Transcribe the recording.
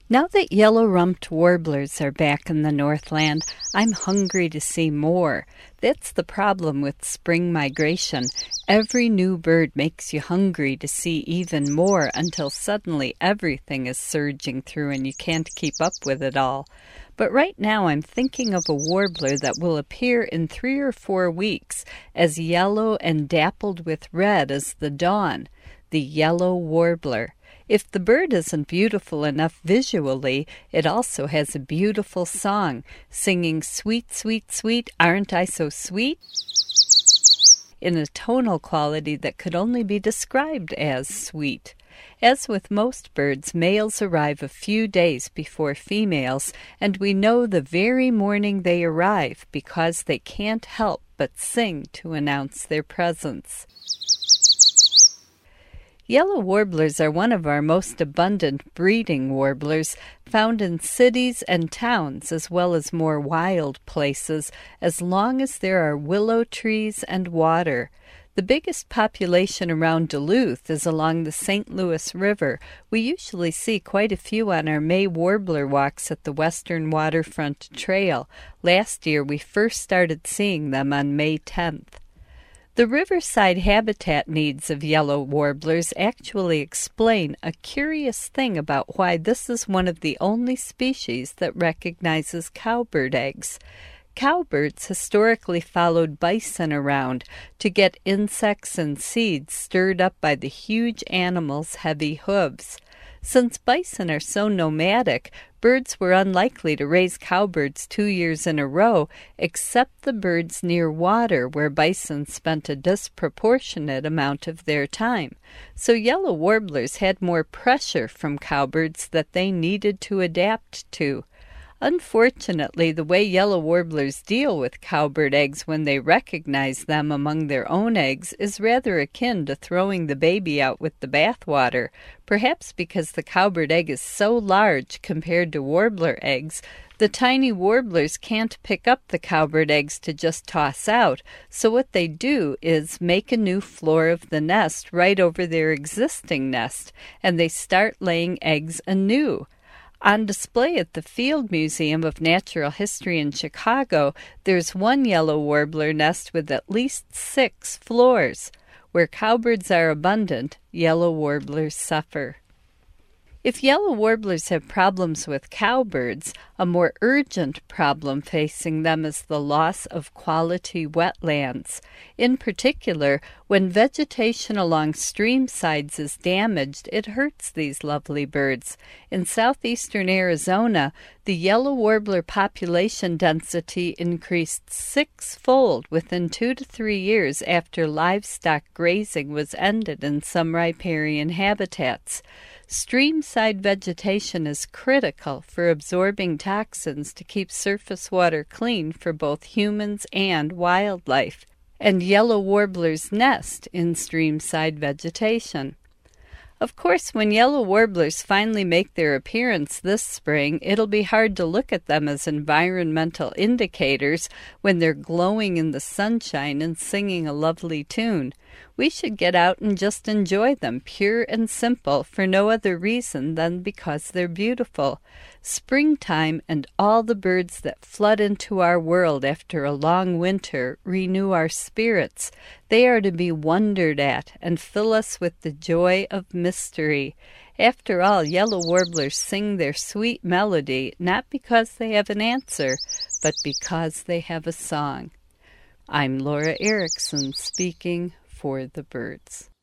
Now that yellow-rumped warblers are back in the Northland, I'm hungry to see more. That's the problem with spring migration. Every new bird makes you hungry to see even more until suddenly everything is surging through and you can't keep up with it all. But right now I'm thinking of a warbler that will appear in 3 or 4 weeks, as yellow and dappled with red as the dawn, the yellow warbler. If the bird isn't beautiful enough visually, it also has a beautiful song, singing "Sweet, sweet, sweet, aren't I so sweet?" in a tonal quality that could only be described as sweet. As with most birds, males arrive a few days before females, and we know the very morning they arrive because they can't help but sing to announce their presence. Yellow warblers are one of our most abundant breeding warblers, found in cities and towns as well as more wild places, as long as there are willow trees and water. The biggest population around Duluth is along the St. Louis River. We usually see quite a few on our May warbler walks at the Western Waterfront Trail. Last year we first started seeing them on May 10th. The riverside habitat needs of yellow warblers actually explain a curious thing about why this is one of the only species that recognizes cowbird eggs. Cowbirds historically followed bison around to get insects and seeds stirred up by the huge animal's heavy hooves. Since bison are so nomadic, birds were unlikely to raise cowbirds 2 years in a row, except the birds near water where bison spent a disproportionate amount of their time. So yellow warblers had more pressure from cowbirds that they needed to adapt to. Unfortunately, the way yellow warblers deal with cowbird eggs when they recognize them among their own eggs is rather akin to throwing the baby out with the bathwater. Perhaps because the cowbird egg is so large compared to warbler eggs, the tiny warblers can't pick up the cowbird eggs to just toss out, so what they do is make a new floor of the nest right over their existing nest, and they start laying eggs anew. On display at the Field Museum of Natural History in Chicago, there's one yellow warbler nest with at least 6 floors. Where cowbirds are abundant, yellow warblers suffer. If yellow warblers have problems with cowbirds, a more urgent problem facing them is the loss of quality wetlands. In particular, when vegetation along stream sides is damaged, it hurts these lovely birds. In southeastern Arizona, the yellow warbler population density increased 6-fold within 2 to 3 years after livestock grazing was ended in some riparian habitats. Streamside vegetation is critical for absorbing toxins to keep surface water clean for both humans and wildlife, and yellow warblers nest in streamside vegetation. Of course, when yellow warblers finally make their appearance this spring, it'll be hard to look at them as environmental indicators when they're glowing in the sunshine and singing a lovely tune. We should get out and just enjoy them, pure and simple, for no other reason than because they're beautiful. Springtime and all the birds that flood into our world after a long winter renew our spirits. They are to be wondered at and fill us with the joy of mystery. After all, yellow warblers sing their sweet melody not because they have an answer, but because they have a song. I'm Laura Erickson speaking for the birds.